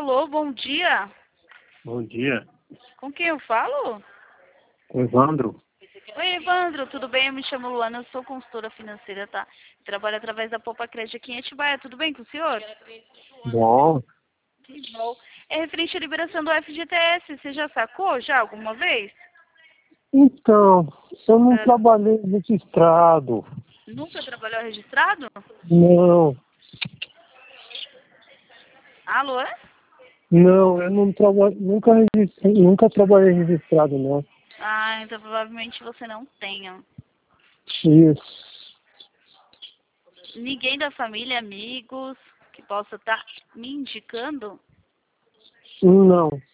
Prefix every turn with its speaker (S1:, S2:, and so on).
S1: Alô, bom dia.
S2: Bom dia,
S1: Com quem eu falo?
S2: Evandro.
S1: Oi, Evandro, tudo bem? Eu me chamo Luana, eu sou consultora financeira, tá? Trabalho através da Poupa Crédito aqui em Atibaia, tudo bem com o senhor?
S2: Bom,
S1: Que bom. É referente à liberação do FGTS, você já sacou já alguma vez?
S2: então, eu não
S1: Ah,
S2: trabalhei registrado.
S1: nunca trabalhou registrado?
S2: Não,
S1: Alô?
S2: não, eu não trabalho, nunca trabalhei registrado, não.
S1: Ah, então provavelmente você não tenha.
S2: Isso.
S1: Ninguém da família, amigos, que possa estar me indicando?
S2: Não.